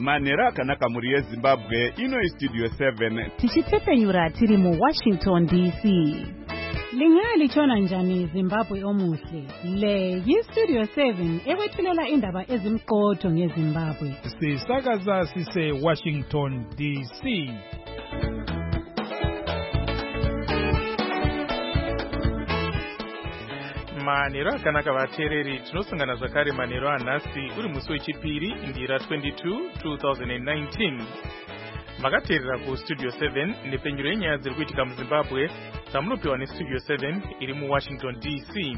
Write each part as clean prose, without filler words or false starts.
manhero akanaka muri yezimbabwe. Ino Studio 7 tichitsepenyura tiri muWashington DC. Lingalitshona njani Zimbabwe omuhle? Le yiStudio 7 ekwethulela indaba ezimqotho ngeZimbabwe. Sisakaza sise Washington DC. Manhero akanaka vateereri, tinosangana zvakare manhero anhasi uri musi wechipiri ndira 22 2019. Makateerera kuStudio 7 nepenyuro yenyaya dziri kuitika muZimbabwe dzamunopiwa neStudio 7 iri muWashington DC.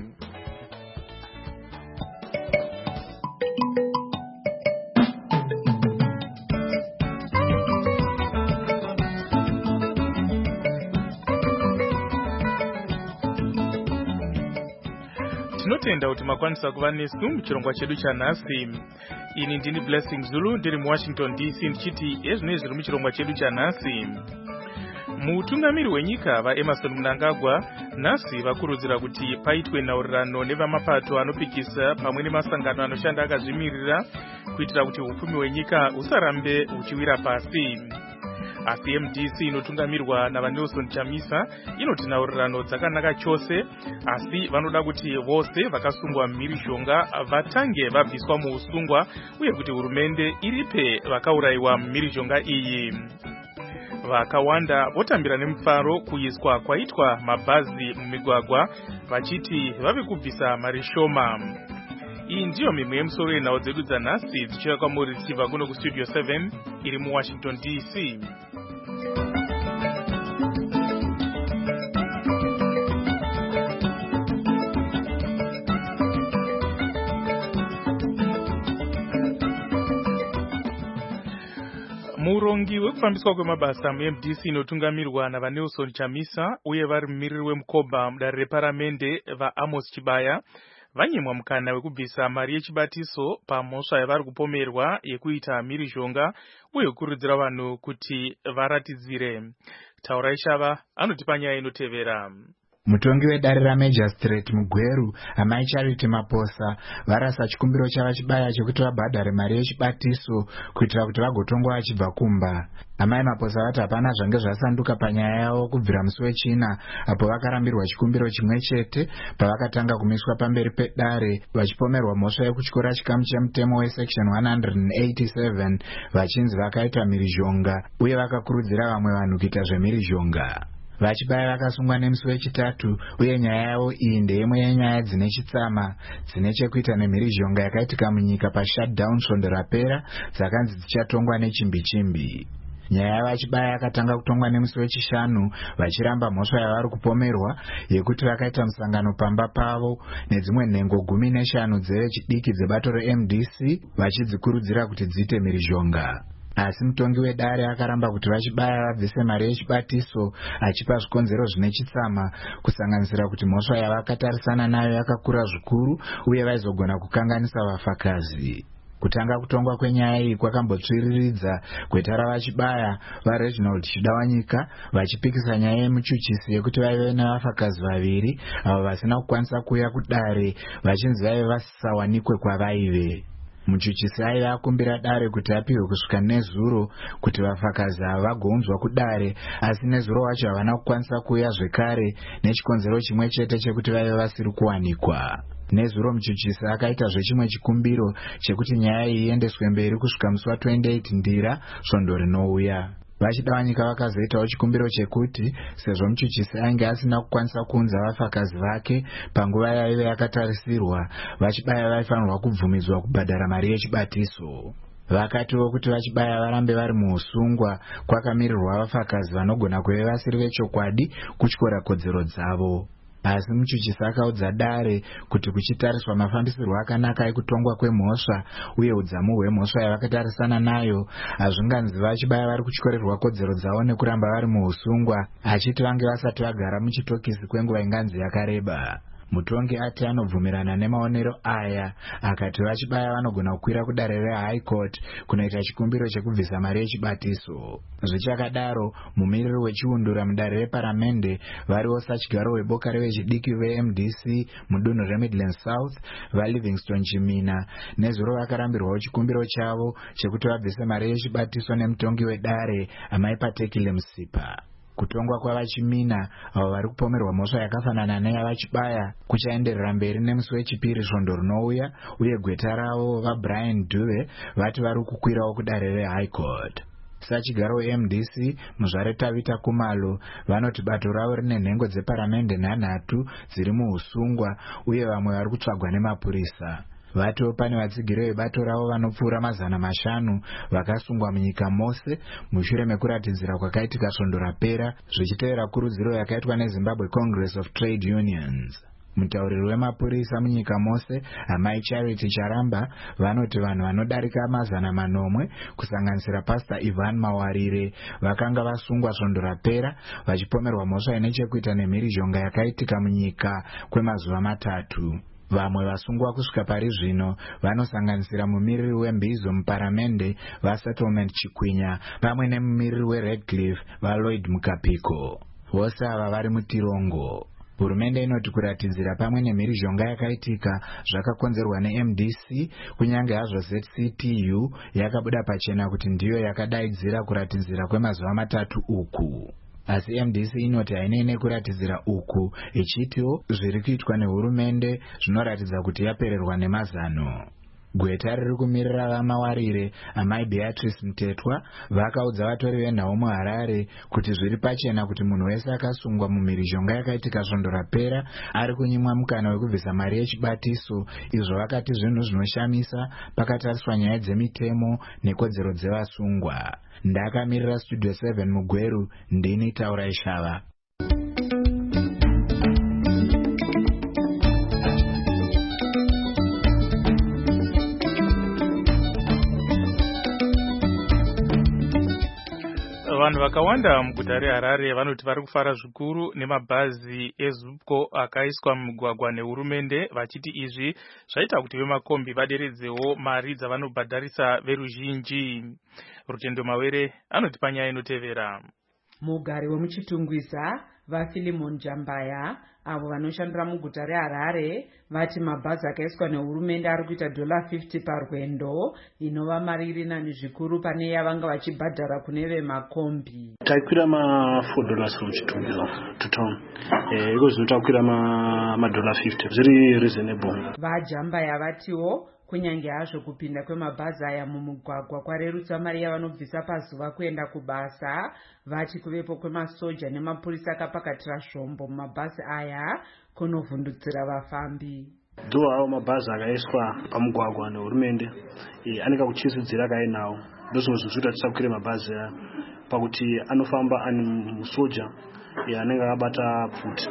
Tinotenda kuti makwanisa kuva nesu muchirongwa chedu chanhasi. Ini ndini Blessing Zulu ndiri muWashington DC ndichiti ezvinei zviri muchirongwa chedu chanhasi. Mutungamiri wenyika vaEmmerson Mnangagwa nhasi vakurudzira kuti paitwe nhaurirano nevamapato anopikisa pamwe nemasangano anoshanda akazvimirira kuitira kuti upfumi hwenyika usarambe huchiwira pasi. Asi MDC inotungamirwa naVaNelson Chamisa inoti nhaurirano dzakanaka chose, asi vanoda kuti vose vakasungwa mumhirizhonga vatange vabviswa muusungwa uye kuti hurumende iripe vakaurayiwa mumhirizhonga iyi. Vakawanda votambira nemufaro kuiswa kwaitwa mabhazi mumigwagwa vachiti vave kubvisa mari shoma. Iyi ndiyo mimwe yemusoro yenhau dzedu dzanhasi dzichiuya kwamuri dzichibva kuno kuStudio 7 iri muWashington DC. Murongi wekufambiswa kwemabasa muMDC inotungamirwa naVaNelson Chamisa uye vari mumiriri wemukoba mudare reparamende vaAmos Chibaya vanyimwa mukana wekubvisa mari yechibatiso pamhosva yavari kupomerwa yekuita mhirizhonga uye kukurudzira vanhu kuti varatidzire. Taurai Shava anotipa nyaya inotevera. Mutongi wedare raMajistrate muGweru amai Charity Maposa varasa chikumbiro chavachibaya chekuti vabhadhare mari yechibatiso kuitira kuti vagotongwa vachibva kumba. Amai Maposa vati hapana zvange zvasanduka panyaya yavo kubvira musi wechina apo vakarambirwa chikumbiro chimwe chete pavakatanga kumiswa pamberi pedare vachipomerwa mhosva yekutyora chikamu chemutemo wesection 187 vachinzi vakaita mhirizhonga uye vakakurudzira vamwe vanhu kuita zvemhirizhonga. Vachibaya vakasungwa nemusi wechitatu uye nyaya yavo iyi ndeyimwe yenyaya dzine chitsama dzine chekuita nemhirizhonga yakaitika munyika pashutdown svondo rapera dzakanzi dzichatongwa nechimbi-chimbi. Nyaya yavachibaya yakatanga kutongwa nemusi wechishanu vachiramba mhosva yavari kupomerwa yekuti vakaita musangano pamba pavo nedzimwe nhengo 15 dzevechidiki dzebato reMDC vachidzikurudzira kuti dziite mhirizhonga. Asi mutongi wedare akaramba kuti vachibaya vabvise mari yechibatiso achipa zvikonzero zvine chitsama kusanganisira kuti mhosva yavakatarisana nayo yakakura zvikuru uye vaizogona kukanganisa vafakazi. Kutanga kutongwa kwenyaya iyi kwakambotsviriridza gweta ravachibaya vaReginald Chidawanyika vachipikisa nyaya yemuchuchisi yekuti vaive nevafakazi vaviri avo vasina kukwanisa kuuya kudare vachinzi vaive vasisawanikwe kwavaive. Muchuchisi aiva akumbira dare kuti apihwe kusvika nezuro kuti vafakazi ava vagounzwa kudare, asi nezuro wacho havana kukwanisa kuuya zvekare nechikonzero chimwe chete chekuti vaive vasiri kuwanikwa. Nezuro muchuchisi akaita zvechimwe chikumbiro chekuti nyaya iyi iendeswe mberi kusvika musi wa28 ndira svondo rinouya. Vachidawanyika vakazoitawo chikumbiro chekuti sezvo muchuchisi ainge asina kukwanisa kuunza vafakazi vake panguva yaive yakatarisirwa, vachibaya vaifanirwa kubvumidzwa kubhadhara mari yechibatiso. Vakatiwo kuti vachibaya varambe vari muusungwa kwakamirirwa vafakazi vanogona kuve vasiri vechokwadi kutyora kodzero dzavo. Asi muchuchisi akaudza dare kuti kuchitariswa mafambisirwo akanaka ekutongwa kwemhosva uye udzamu hwemhosva yavakatarisana nayo hazvinganzi vachibaya vari kutyorerwa kodzero dzavo nekuramba vari muusungwa, achiti vange vasati vagara muchitokisi kwenguva inganzi yakareba. Mutongi ati anobvumirana nemaonero aya, akati vachibaya vanogona kukwira kudare reHigh Court kunoita chikumbiro chekubvisa mari yechibatiso. Zvichakadaro, mumiriri wechiundura mudare reparamende variwo sachigaro weboka revechidiki veMDC mudunhu reMidlands South vaLivingston Chimina nezuro vakarambirwawo chikumbiro chavo chekuti vabvise mari yechibatiso nemutongi wedare Amai Patekile Musipa. Kutongwa kwavachimina avo vari kupomerwa mhosva yakafanana neyavachibaya kuchaenderera mberi nemusi wechipiri svondo rinouya, uye gweta ravo vaBrian Dube vati vari kukwirawo kudare reHigh Court. Sachigaro MDC muzvare Tavita Kumalo vanoti bato ravo rine nhengo dzeparamende 3 dziri muusungwa uye vamwe vari kutsvagwa nemapurisa. Vatiwo pane vatsigiri vebato ravo vanopfuura 500 vakasungwa munyika mose mushure mekuratidzira kwakaitika svondo rapera, zvichitevera kurudziro yakaitwa neZimbabwe Congress of Trade Unions. Mutauriri wemapurisa munyika mose Amai Charity Charamba vanoti vanhu vanodarika 100 kusanganisira Pastor Ivan Mawarire vakanga vasungwa svondo rapera vachipomerwa mhosva ine chekuita nemhirizhonga yakaitika munyika kwemazuva 3. Vamwe vasungwa kusvika pari zvino vanosanganisira mumiriri weMbizo muparamende vaSettlement Chikwinya pamwe nemumiriri weRedcliffe vaLloyd Mukapiko. Vose ava vari mutirongo. Hurumende inoti kuratidzira pamwe nemhirizhonga yakaitika zvakakonzerwa neMDC, kunyange hazvo ZCTU yakabuda pachena kuti ndiyo yakadaidzira kuratidzira kwemazuva 3 uku. Asi MDC inoti hainei kuratidzira uku, ichitiwo zviri kuitwa nehurumende zvinoratidza kuti yapererwa nemazano. Gweta riri kumirira vaMawarire Amai Beatrice Mutetwa vakaudza vatori venhau muHarare kuti zviri pachena kuti munhu wese akasungwa mumhirizhonga yakaitika svondo rapera ari kunyimwa mukana wekubvisa mari yechibatiso, izvo vakati zvinhu zvinoshamisa pakatariswa nyaya dzemitemo nekodzero dzevasungwa. Ndakamirira Studio 7 muGweru, ndini Taura Ishava. Vanhu vakawanda muguta reHarare vanoti vari kufara zvikuru nemabhazi eZupco akaiswa mumugwagwa nehurumende, vachiti izvi zvaita kuti vemakombi vaderedzewo mari dzavanobhadharisa veruzhinji. Rutendo Mawere anoti panyaya inotevera. Mugari wemuchitungwiza vaPhilemon Jambaya avo vanoshandira muguta reHarare vati mabhazi akaiswa nehurumende ari kuita $50 parwendo, inova mari iri nani zvikuru pane yavanga vachibhadhara kune vemakombi. Takwira $4 muchitungwiza to town. Iko zvinotakwira $50 zviri reasonable. VaJambaya vatiwo kunyange hazvo kupinda kwemabhazi aya mumugwagwa kwarerutsa mari yavanobvisa pazuva kuenda kubasa, vati kuvepo kwemasoja nemapurisa akapakatira zvombo mumabhazi aya kunovhundutsira vafambi. Dho hawo mabhazi akaiswa pamugwagwa nehurumende anenge kuchisidzira kainawo, ndozvimwe zvinoita tisakwire mabhazi aya pakuti anofamba ani musoja anenge akabata pfuti.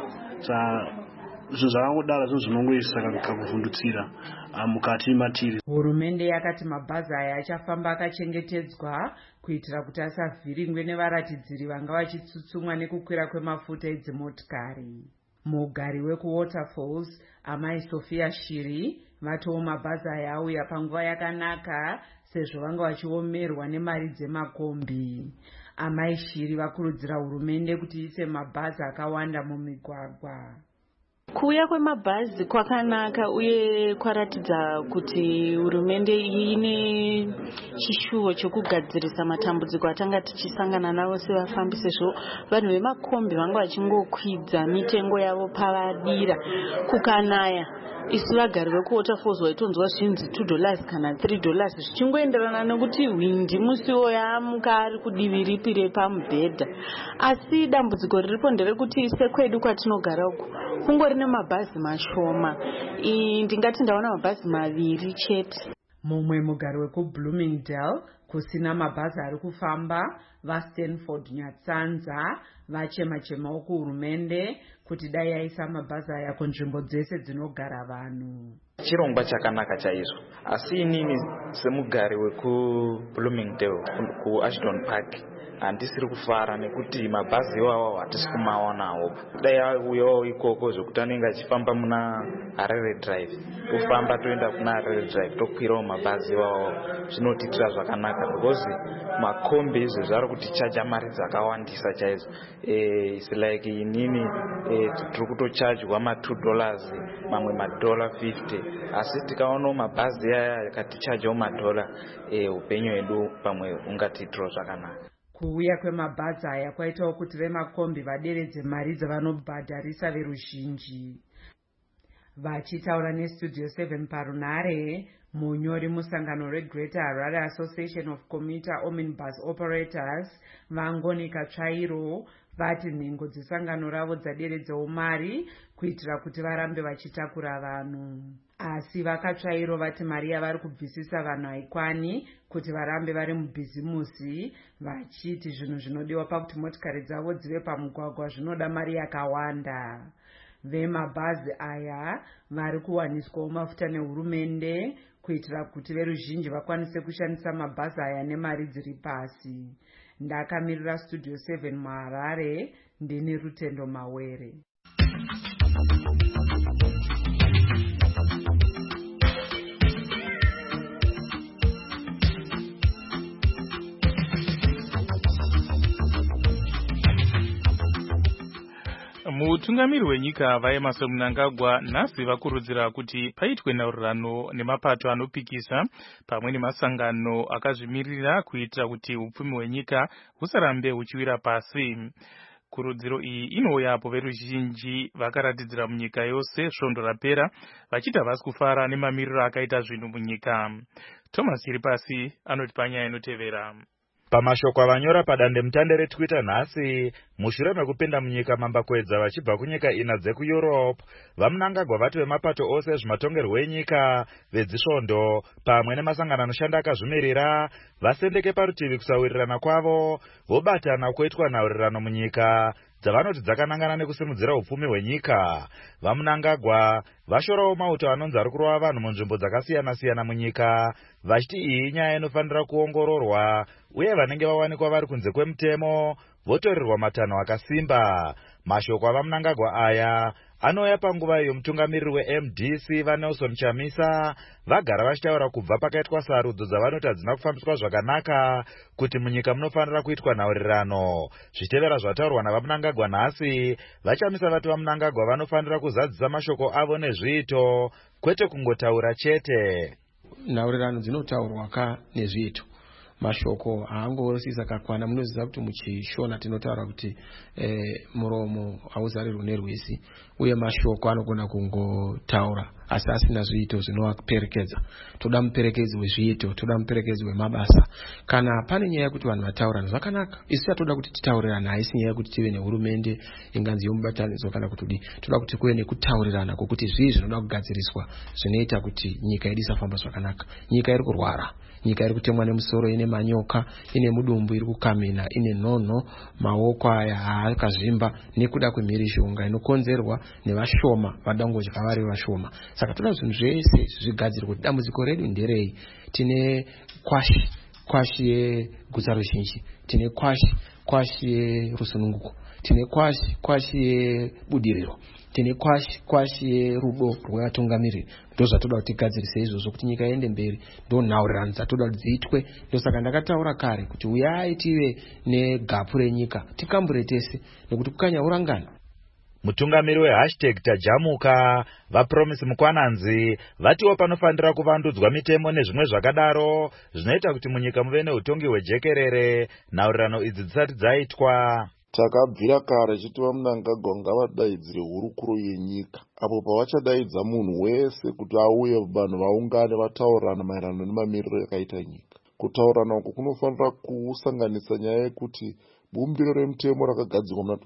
Zvinhu zvakangodaro zvinhu zvinongoisa kakuvhundutsira mukati matiri. Hurumende yakati mabhazi aya achafamba akachengetedzwa kuitira kuti asavhiringwe nevaratidziri vanga vachitsutsumwa nekukwira kwemafuta edzimotikari. Mugari wekuWaterfalls Amai Sophia Shiri vatiwo mabhazi aya auya panguva yakanaka sezvo vanga vachiomerwa nemari dzemakombi. Amai Shiri vakurudzira hurumende kuti iise mabhazi akawanda mumigwagwa. Kuuya kwemabhazi kwakanaka uye kwaratidza kuti hurumende ine chishuwo chokugadzirisa matambudziko atanga tichisangana nawo sevafambi, sezvo vanhu vemakombi vanga vachingokwidza mitengo yavo pavadira. Kukanaya isu vagari vekuWaterfalls waitonzwa zvinzi $2 kana $3 zvichingoenderana nekuti windi musiwo yamuka ari kudivi ripi repamubhedha. Asi dambudziko riripo nderekuti sekwedu kwatinogara uku kungori nemabhazi mashoma. Ndingati ndaona mabhazi 2 chete. Mumwe mugari wekuBloomingdale kusina mabhazi ari kufamba, vaStanford Nyatsanza vachema-chemawo kuhurumende kuti dai aisa mabhazi aya kunzvimbo dzese dzinogara vanhu. Chirongwa chakanaka chaizvo, asi inini semugari weku-Bloomingdale ku-Ashton Park handisiri kufara nekuti mabhazi iwawo hatisi kumaonawo. Dai auyawo ikoko zvokuti anenge achifamba muna Harare Drive, tofamba toenda kuna Harare Drive tokwirawo mabhazi iwawo, zvinotiitira zvakanaka because makombi izvo ari kutichaja mari dzakawandisa chaizvo. It's like inini tiri kutochajwa $2 mamwe $50, asi tikaonawo mabhazi aya akatichajawo $, upenyu hwedu pamwe ungatiitirawo zvakanaka. Kuuya kwemabhazi aya kwaitawo kuti vemakombi vaderedze mari dzavanobhadharisa veruzhinji. Vachitaura neStudio 7 parunare, munyori musangano reGreater Harare Association of Commuter Omnibus Operators, Vangonika Tsvairo, vati nhengo dzesangano ravo dzaderedzawo mari kuitira kuti varambe vachitakura vanhu. Asi vakatsvairo vati mari yavari kubvisisa vanhu haikwani kuti varambe vari mubhizimusi, vachiti zvinhu zvinodiwa pakuti motikari dzavo dzive pamugwagwa zvinoda mari yakawanda. Vemabhazi aya vari kuwaniswawo mafuta nehurumende kuitira kuti veruzhinji vakwanise kushandisa mabhazi aya nemari dziri pasi. Ndakamirira Studio 7 muHarare, ndini Rutendo Mawere. Mutungamiri wenyika vaEmmerson Mnangagwa nhasi vakurudzira kuti paitwe nhaurirano nemapato anopikisa pamwe nemasangano akazvimirira kuitira kuti upfumi hwenyika husarambe huchiwira pasi. Kurudziro iyi inouya apo veruzhinji vakaratidzira munyika yose svondo rapera vachiti havasi kufara nemamiriro akaita zvinhu munyika. Thomas Chiripasi anoti panyaya inotevera. Pamashoko avanyora padandemutande reTwitter nhasi, mushure mekupinda munyika mambakwedza vachibva kunyika ina dzekuEurope, vaMnangagwa vati vemapato ose zvimatongerwo enyika, vedzisvondo pamwe nemasangano anoshanda akazvimirira vasendeke parutivi kusawirirana kwavo, vobatana kuitwa nhaurirano munyika dzavanoti dzakanangana nekusimudzira upfumi hwenyika. VaMnangagwa vashorawo mauto anonzi ari kurova vanhu munzvimbo dzakasiyana-siyana munyika, vachiti iyi inyaya inofanira kuongororwa uye vanenge vawanikwa vari kunze kwemutemo votorerwa matanho akasimba. Mashoko avaMnangagwa aya anouya panguva iyo mutungamiriri weMDC vaNelson Chamisa vagara vachitaura kubva pakaitwa sarudzo dzavanoti hadzina kufambiswa zvakanaka kuti munyika munofanira kuitwa nhaurirano. Zvichitevera zvataurwa navaMnangagwa nhasi, vaChamisa vati vaMnangagwa vanofanira kuzadzisa mashoko avo nezviito, kwete kungotaura chete. Nhaurirano dzinotaurwa ka nezviito. Mashoko haangorosisa kakwana. Munoziva kuti muchishona tinotaura kuti muromo hauzarirwi nerwizi, uye mashoko anogona kungotaura asi asina zviito zvinovaperekedza. Toda muperekedzi wezviito, toda muperekedzi wemabasa. Kana pane nyaya yekuti vanhu vataurana zvakanaka, isu tatoda kuti titaurirana, haisi nyaya yekuti tive nehurumende inganzi yomubatanidzo kana kuti toda kuti kuve nekutaurirana kwokuti zvii zvinoda kugadziriswa zvinoita kuti nyika yedu isafamba zvakanaka. Nyika iri kurwara, nyika iri kutemwa nemusoro, ine manyoka, ine mudumbu iri kukamina, ine nhonho, maoko aya haakazvimba nekuda kwemhirizhonga inokonzerwa nevashoma vadangodya vari vashoma. Saka toda zvinhu zvese zvigadzirwe kuti dambudziko redu nderei. Tine kwashi yegutsa ruzhinji, tine kwashi yerusununguko, tine kwashi yebudiriro, tine kwashi yerudo rwevatungamiriri. Ndozvatoda kuti tigadzirise izvozvo kuti nyika iende mberi. Ndo nhaurirano dzatoda kuti dziitwe. Ndosaka ndakataura kare kuti uyai tive negapu renyika tikambure tese nekuti kukanyaurangana. Mutungamiri we#Tajamuka vaPromise Mukwananzi vatiwo panofanira kuvandudzwa mitemo nezvimwe zvakadaro zvinoita kuti munyika muve neutongi hwejekerere nhaurirano idzi dzisati dzaitwa. Takabvira kare chitiva Mnangagwa ngavadaidzire hurukuro yenyika apo pavachadaidza munhu wese kuti auye vanhu vaungane vataurana maererano nemamiriro yakaita nyika. Kutaurana uku kunofanira kusanganisa nyaya yekuti bumbiro remutemo rakagadzirwa muna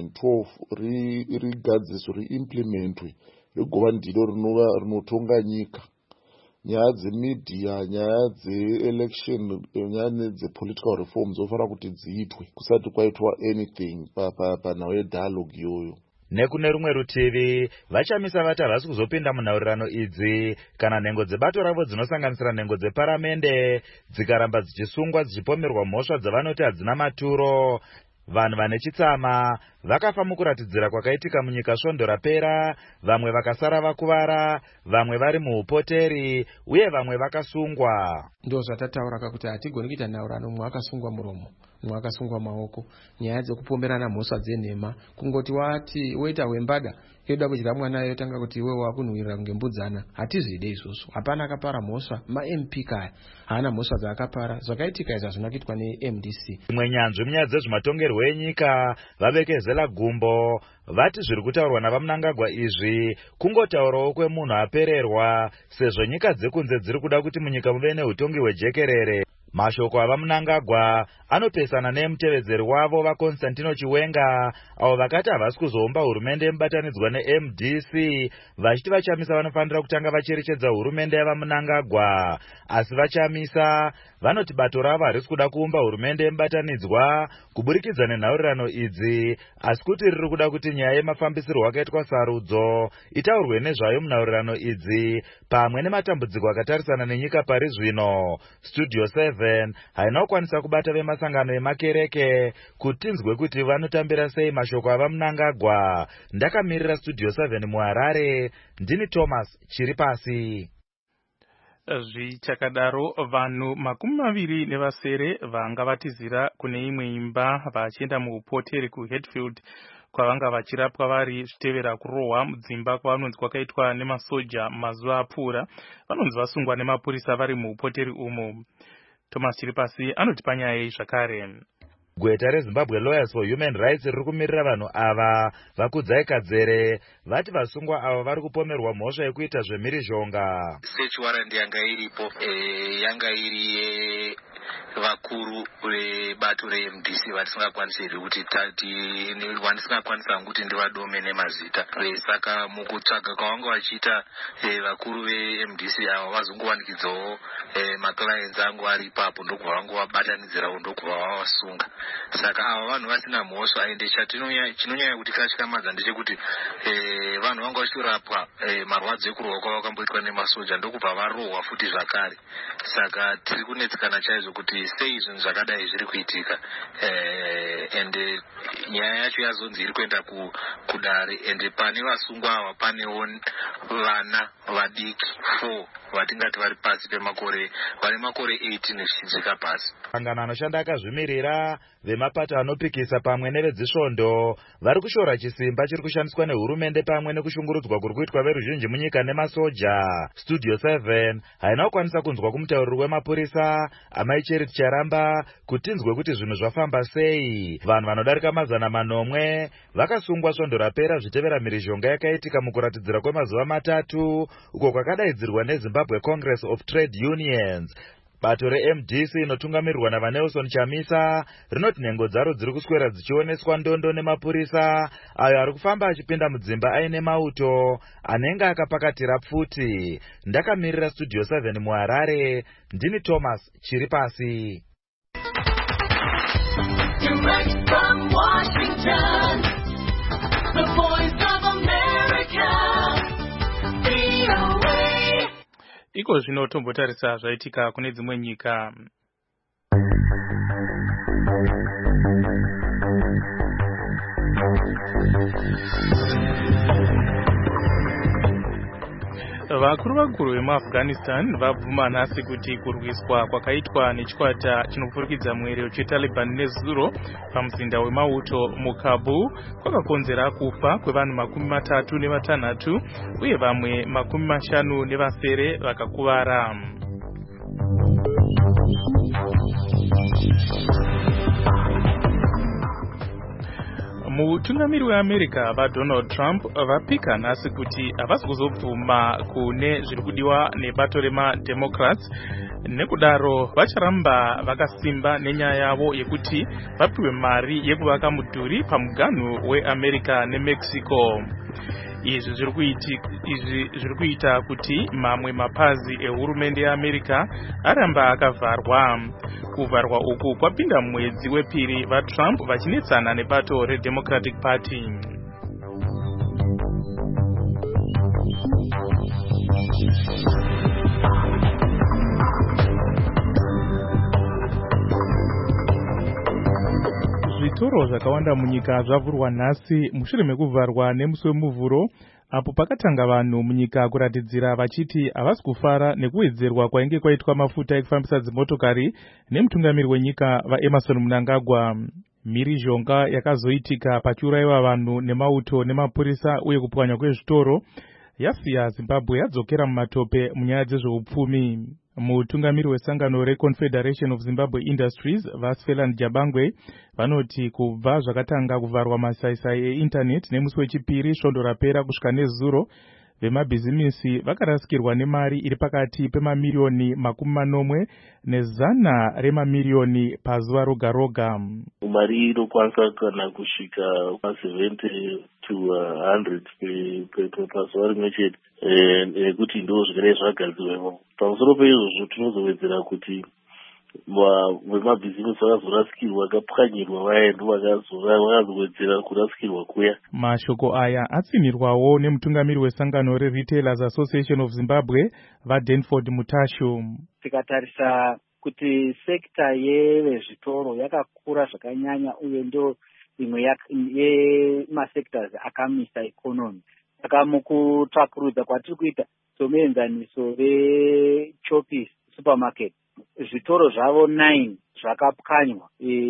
2012 rigadziswe riimplementwe rigova ndiro rinotonga nyika. Nyaya dzemidhiya, nyaya dzeelection, nyaya dzepolitical reforms zofanira kuti dziitwe kusati kwaitwa anything panhau yedialogue iyoyo. nekune rumwe rutivi vachamisa vati havasi kuzopinda munhaurirano idzi kana nhengo dzebato ravo dzinosanganisira nhengo dzeparamende dzikaramba dzichisungwa dzichipomerwa mhosva dzavanoti hadzina maturo. Vanhu vane chitsama vakafa mukuratidzira kwakaitika munyika svondo rapera, vamwe vakasara vakuvara, vamwe vari muupoteri uye vamwe vakasungwa. Ndo zvatataura kuti hatigoni kuita nhaurano mumwe akasungwa muromo, mumwe akasungwa maoko. Nyaya dzekupomerana mhosva dzenhema, kungoti wati woita wembada yoda kudya mwana yotanga kuti iwe wakunhuhwirira kunge mbudzana, hatizvide izvozvo. Hapana akapara mhosva, ma-MP kaya haana mhosva dzaakapara. Zvakaitika izvi hazvina kuitwa ne-MDC. Imwe nyanzvi munyaya dzezvematongerwo enyika vavekezela gumbo vati zviri kutaurwa navaMnangagwa izvi kungotaurawo kwemunhu apererwa, sezvo nyika dzekunze dziri kuda kuti munyika muve neutongi hwejekerere. Mashoko avaMnangagwa anopesana nemutevedzeri wavo vaConstantino Chiwenga, avo vakati havasi kuzoumba hurumende mubatanidzwa neMDC, vachiti vachamisa vanofanira kutanga vacherechedza hurumende yavaMnangagwa. Asi vachamisa vanoti bato ravo harisi kuda kuumba hurumende mubatanidzwa kuburikidza nenhaurirano idzi, asi kuti riri kuda kuti nyaya yemafambisirwo akaitwa sarudzo itaurwe nezvayo munhaurirano idzi pamwe nematambudziko akatarisana nenyika pari zvino. Studio 7 haina kukwanisa kubata vemasangano emakereke kuti tinzwe kuti vanotambira sei mashoko avaMnangagwa. Ndakamirira Studio 7 muHarare, ndini Thomas Chiripasi. Zvichakadaro vanhu 20 vanga vatizira kune imwe imba vachienda muupoteri kuHatfield kwavanga vachirapwa vari zvitevera kurohwa mudzimba kwavanonzi kwakaitwa nemasoja mazuva apfuura, vanonzi vasungwa nemapurisa vari muupoteri umo. Thomas Chiripasi anotipa nyaya iyi zvakare. Gweta reZimbabwe Lawyers for Human Rights riri kumirira vanhu ava vakudzai kadzere vati vasungwa ava vari kupomerwa mhosva yekuita zvemhirizhonga. Search warrant yanga iripo yanga iri vakuru vebato reMDC vatisingakwanisiri kuti vandisingakwanisa kuti ndivadome nemazita. Saka mukutsvaga kwavanga vachiita vakuru veMDC ava vazongowanikidzawo maclients angu ari ipapo ndokubva vangovabatanidzirawo ndokubva vavasunga. Saka ava vanhu vasina mhosva, ende chinonyanya kuti kachikamadza ndechekuti vanhu vanga vachitorapwa marwadzo ekurohwa kwavakamboitwa nemasoja ndokubva varohwa futi zvakare. Saka tiri kunetsekana chaizvo kuti sei zvinhu zvakadai zviri kuitika, ende nyaya yacho yazonzi iri kuenda kudare, ende pane vasungwa ava panewo vana vadiki 4 vatingati vari pasi pemakore 18 zvichidzika pasi. Sangano anoshanda akazvimirira vemapato anopikisa pamwe nevedzisvondo vari kushora chisimba chiri kushandiswa nehurumende pamwe nekushungurudzwa kuri kuitwa veruzhinji munyika nemasoja. Studio 7 haina kukwanisa kunzwa kumutauriri wemapurisa Amai Charity Charamba kuti tinzwe kuti zvinhu zvafamba sei. Vanhu vanodarika 100 vakasungwa svondo rapera zvitevera mhirizhonga yakaitika mukuratidzira kwemazuva 3 uko kwakadaidzirwa neZimbabwe Congress of Trade Unions. Bato reMDC inotungamirirwa navaNelson Chamisa rinoti nhengo dzaro dziri kuswera dzichioneswa ndondo nemapurisa ayo ari kufamba achipinda mudzimba aine mauto anenge akapakatira pfuti. Ndakamirira Studio 7 muHarare, ndini Thomas Chiripasi. Direct from Washington, the voice of America, VOA. Iko zvino tombotarisa zvaitika kune dzimwe nyika. Vakuru vemuAfghanistan vabvuma nhasi kuti kurwiswa kwakaitwa nechikwata chinopfurikidza muerero cheTaliban nezuro pamuzinda wemauto muKabul kwakakonzera kufa kwevanhu 36 uye vamwe 50 vakakuvara. Mutungamiri weAmerica vaDonald Trump vapika nhasi kuti havasi kuzobvuma kune zviri kudiwa nebato remaDemocrats, nekudaro vacharamba vakasimba nenyaya yavo yekuti vapiwe mari yekuvaka mudhuri pamuganhu weAmerica neMexico. Izvi zviri kuita kuti mamwe mapazi ehurumende yeAmerica aramba akavharwa. Kuvharwa uku kwapinda mwedzi wepiri vaTrump vachinetsana nebato reDemocratic Party. zvitoro zvakawanda munyika zvavhurwa nhasi mushure mekuvharwa nemusi wemuvhuro, apo pakatanga vanhu munyika kuratidzira vachiti havasi kufara nekuwedzerwa kwainge kwaitwa mafuta ekufambisa dzimotokari nemutungamiri wenyika vaEmmerson Mnangagwa. Mhirizhonga yakazoitika pachiurayiwa vanhu nemauto nemapurisa uye kupwanya kwezvitoro yasiya Zimbabwe yadzokera mumatope munyaya dzezveupfumi. Mutungamiri wesangano reConfederation of Zimbabwe Industries Vasfeland Jabangwe vanoti kubva zvakatanga kuvharwa masaisai eindaneti nemusi wechipiri svondo rapera kusvika nezuro, vemabhizimisi vakarasikirwa nemari iri pakati pemamiliyoni 40 nezana remamiliyoni pazuva roga roga. Mari inokwanisa kana kusvika 70 to 100 pazuva rimwe chete, nekuti ndo zvinenge zvagadzirwemo. Pamusoro peizvozvo tinozowedzera kuti vemabhizimisi vakazorasikirwa, vakapwanyirwa vaendo vakazowedzera kurasikirwa kuya. Mashoko aya atsinirwawo nemutungamiri wesangano reRetailers Association of Zimbabwe vaDenford Mutasho. Tikatarisa kuti sekta yevezvitoro yakakura zvakanyanya uye ndo imwe yemasectors akamisa ikonomi. Saka mukutsvakurudza kwatiri kuita somuenzaniso veChoppies supermarket, zvitoro zvavo 9 zvakapwanywa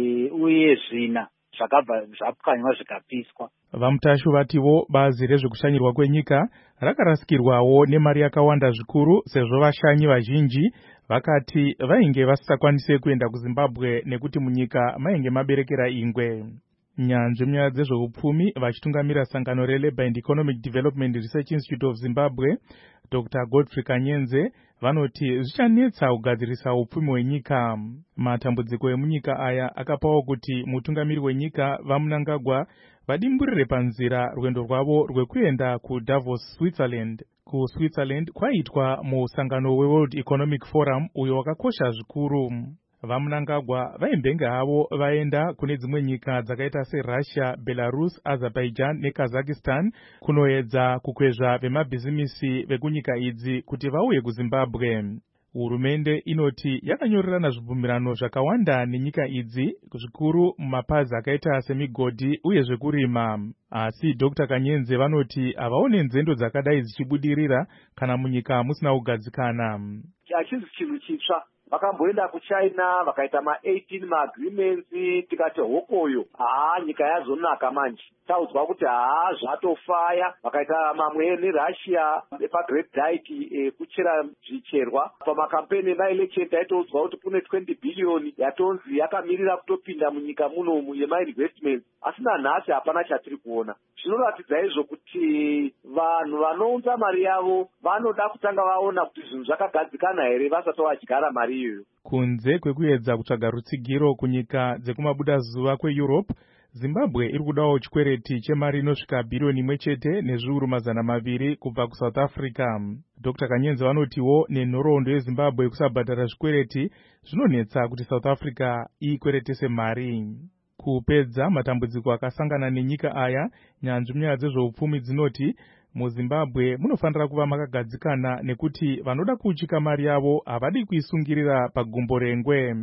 uye 4 zvakabva zvapwanywa zvikapiswa. Vamutasho vatiwo bazi rezvekushanyirwa kwenyika rakarasikirwawo nemari yakawanda zvikuru sezvo vashanyi vazhinji vakati vainge vasisakwanise kuenda kuZimbabwe nekuti munyika mainge maberekera ingwe. Nyanzvi munyaya dzezveupfumi vachitungamira sangano reLabour and Economic Development Research Institute of Zimbabwe Dr. Godfrey Kanyenze vanoti zvichanetsa kugadzirisa upfumi hwenyika. Matambudziko emunyika aya akapawo kuti mutungamiri wenyika vaMnangagwa vadimburire panzira rwendo rwavo rwekuenda kuDavos, Switzerland. KuSwitzerland kwaitwa musangano weWorld Economic Forum uyo wakakosha zvikuru. VaMnangagwa vaimbenge havo vaenda kune dzimwe nyika dzakaita seRussia, Belarus, Azerbaijan neKazakhstan kunoedza kukwezva vemabhizimisi vekunyika idzi kuti vauye kuZimbabwe. Hurumende inoti yakanyorerana zvibvumirano zvakawanda nenyika idzi, zvikuru mumapazi akaita semigodhi uye zvekurima. Asi Dr. Kanyenze vanoti havaone nzendo dzakadai dzichibudirira kana munyika musina kugadzikana. Hachizi chinhu chitsva. Vakamboenda kuChina vakaita ma18 maagreements, tikati hokoyo nyika yazonaka manje. Taudzwa kuti zvatofaya. Vakaita mamwe neRussia paGreat Dyke kuchera zvicherwa. Pamakampeni maelection taitoudzwa kuti kune 20 billion yatonzi yakamirira kutopinda munyika munomu yemainvestments. Asi nanhasi hapana chatiri kuona. Zvinoratidza izvo kuti vanhu vanounza mari yavo vanoda kutanga vaona kuti zvinhu zvakagadzikana here vasati vadyara mari iyoyo. Kunze kwekuedza kutsvaga rutsigiro kunyika dzekumabuda zuva kweEurope, Zimbabwe iri kudawo chikwereti chemari inosvika bhiriyoni 1 nezviuru 200 kubva kuSouth Africa. Dr. Kanyenze vanotiwo nenhoroondo yeZimbabwe kusabhadhara zvikwereti zvinonetsa kuti South Africa ikweretese mari. Kupedza matambudziko akasangana nenyika aya, nyanzvi munyaya dzezveupfumi dzinoti muZimbabwe munofanira kuva makagadzikana nekuti vanoda kuuchika mari yavo havadi kuisungirira pagumbo rengwe.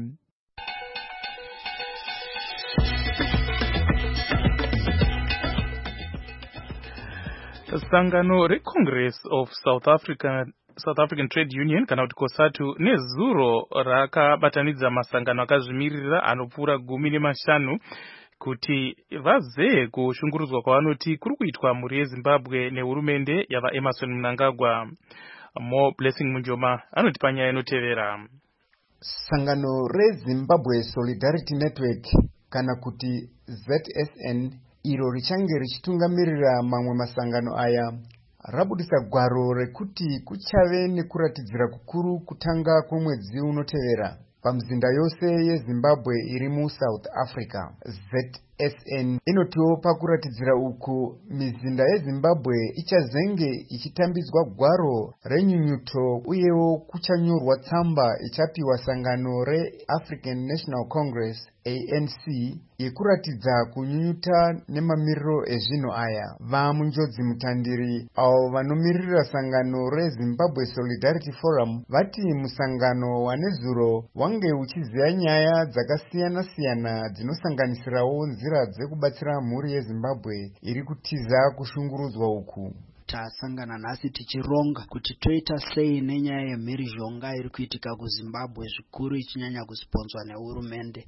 Sangano reCongress of South African Trade Union kana kuti COSATU nezuro rakabatanidza masangano akazvimirira anopfuura 15 kuti vazee kushungurudzwa kwavanoti kuri kuitwa mhuri yeZimbabwe nehurumende yavaEmmerson Mnangagwa. Mo Blessing Munjoma anoti panyaya inotevera. Sangano reZimbabwe Solidarity Network kana kuti ZSN iro richange richitungamirira mamwe masangano aya rabudisa gwaro rekuti kuchave nekuratidzira kukuru kutanga kwemwedzi unotevera pamizinda yose yeZimbabwe iri muSouth Africa. ZSN inotiwo pakuratidzira uku mizinda yeZimbabwe ichazenge ichitambidzwa gwaro renyunyuto uyewo kuchanyorwa tsamba ichapiwa sangano reAfrican National Congress ANC yekuratidza kunyunyuta nemamiriro ezvinhu aya. Vamunjodzi mutandiri avo vanomirira sangano reZimbabwe Solidarity Forum vati musangano wanezuro wange uchiziva nyaya dzakasiyana-siyana dzinosanganisirawo nzira nzira dzekubatsira mhuri yeZimbabwe iri kutiza kushungurudzwa uku. Tasangana nhasi tichironga kuti toita sei nenyaya yemhirizhonga iri kuitika kuZimbabwe, zvikuru ichinyanya kusponzwa nehurumende.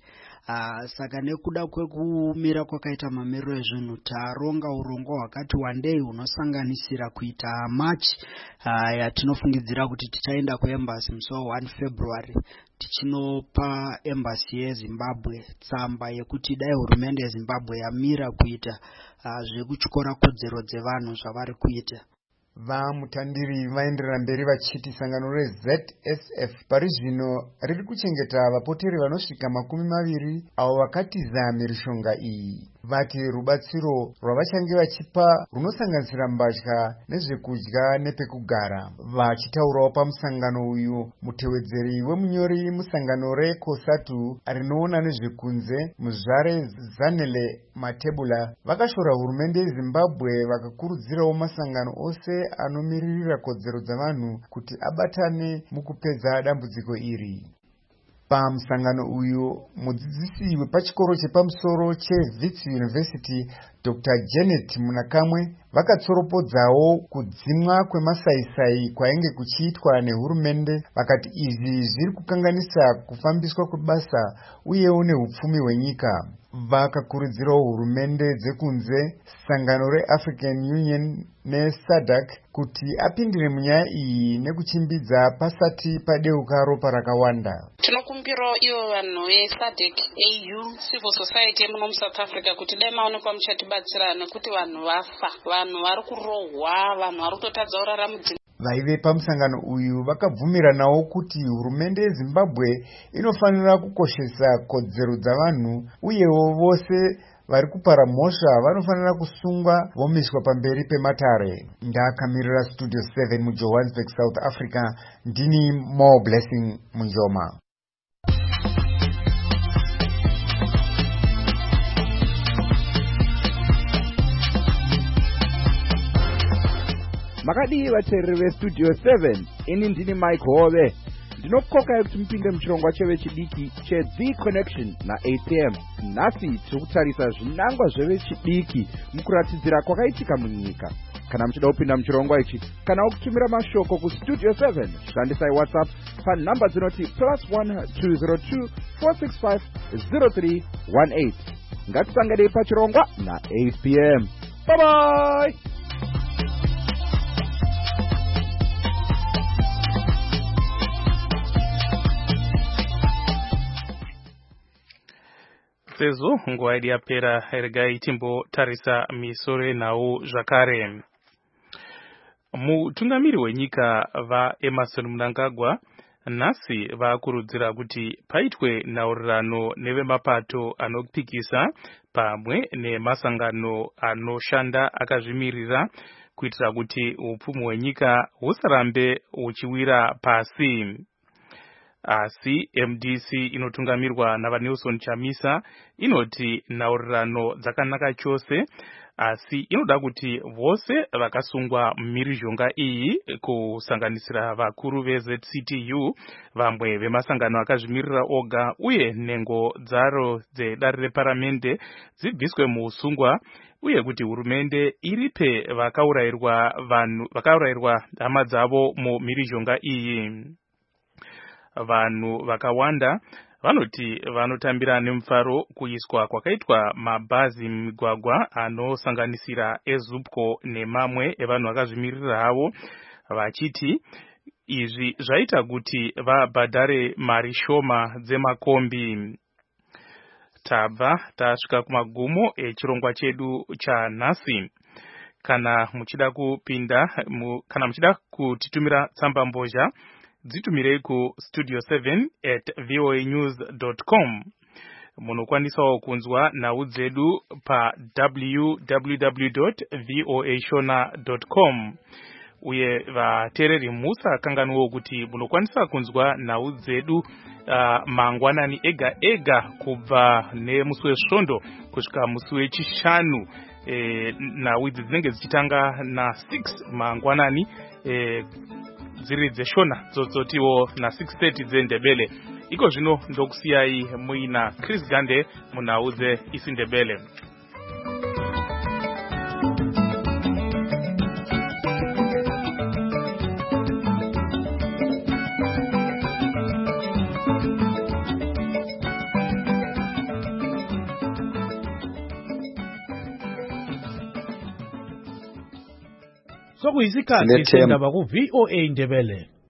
Saka nekuda kwekumira kwakaita mamiriro ezvinhu, taronga urongwa hwakati wandei hunosanganisira kuita machi yatinofungidzira kuti tichaenda kuembasi musi wa1 February tichinopa embasi yeZimbabwe tsamba yekuti dai hurumende yeZimbabwe yamira kuita zvekutyora kodzero dzevanhu zvavari kuita. Vamutandiri vaenderera mberi vachiti sangano reZSF pari zvino riri kuchengeta vapoteri vanosvika 20 avo vakatiza mhirizhonga iyi. Vati rubatsiro rwavachange vachipa runosanganisira mbatya nezvekudya nepekugara. Vachitaurawo pamusangano uyu, mutevedzeri wemunyori musangano reCOSATU rinoona nezvekunze Muzvare Zanele Matebula vakashora hurumende yeZimbabwe vakakurudzirawo masangano ose anomiririra kodzero dzavanhu kuti abatane mukupedza dambudziko iri. Pamusangano uyu, mudzidzisi wepachikoro chepamusoro cheWits University Dr. Janet Munakamwe vakatsoropodzawo kudzimwa kwemasaisai kwainge kuchiitwa nehurumende. Vakati izvi zviri kukanganisa kufambiswa kwebasa uyewo neupfumi hwenyika. Vakakurudzirawo hurumende dzekunze, sangano reAfrican Union neSADC kuti apindire munyaya iyi nekuchimbidza pasati padeuka ropa rakawanda. Tinokumbira ivo vanhu veSADC, AU, civil society muno muSouth Africa kuti dai maonekwa muchatibatsira nekuti vanhu vafa, vanhu vari kurohwa, vanhu vari kutotadza kurarama. Vaive pamusangano uyu vakabvumiranawo kuti hurumende yeZimbabwe inofanira kukoshesa kodzero dzavanhu uyewo vose vari kupara mhosva vanofanira kusungwa vomiswa pamberi pematare. Ndakamirira Studio 7 muJohannesburg, South Africa, ndini More Blessing Munjoma. Makadii vateereri veStudio 7, ini ndini Mike Hove. Ndinokokai kuti mupinde muchirongwa chevechidiki cheThe Connection na8pm. Nhasi tiri kutarisa zvinangwa zvevechidiki mukuratidzira kwakaitika munyika. Kana muchida kupinda muchirongwa ichi, kana kutumira mashoko kuStudio 7, shandisai WhatsApp panhamba dzinoti +1 202 465 0318. Ngatisanganei pachirongwa na8pm. Bye bye. Sezvo nguva yedu yapera, regai timbotarisa misoro nhau zvakare. Mutungamiri wenyika vaEmmerson Mnangagwa nhasi vakurudzira kuti paitwe nhaurirano nevemapato anopikisa pamwe nemasangano anoshanda akazvimirira kuitira kuti upfumi hwenyika husarambe huchiwira pasi. Asi MDC inotungamirwa naVaNelson Chamisa inoti nhaurirano dzakanaka chose, asi inoda kuti vose vakasungwa mhirizhonga iyi kusanganisira vakuru veZCTU, vamwe vemasangano akazvimirira oga uye nhengo dzaro dzedare reparamende dzibviswe muusungwa, uye kuti hurumende iripe vakaurayirwa hama dzavo mumhirizhonga iyi. Vanhu vakawanda vanoti vanotambira nemufaro kuiswa kwakaitwa mabhazi mumigwagwa anosanganisira eZupco nemamwe evanhu vakazvimirira havo, vachiti izvi zvaita kuti vabhadhare mari shoma dzemakombi. Tabva tasvika kumagumo echirongwa chedu chanhasi. Kana muchida kutitumira tsamba mbozha, dzitumirei kustudio7@voanews.com. Munokwanisawo kunzwa nhau dzedu pa www.voashona.com. Uye vateereri musakanganwewo kuti munokwanisa kunzwa nhau dzedu mangwanani ega ega kubva nemusi wesvondo kusvika musi wechishanu. Nhau idzi dzinenge dzichitanga na6 mangwanani dziri dzeshona, dzotiwo na6:30 dzendebele. iko zvino ndokusiyai muina Chris Gande munhau isindebele. Sokuyisikhathi sendaba ku VOA Ndebele.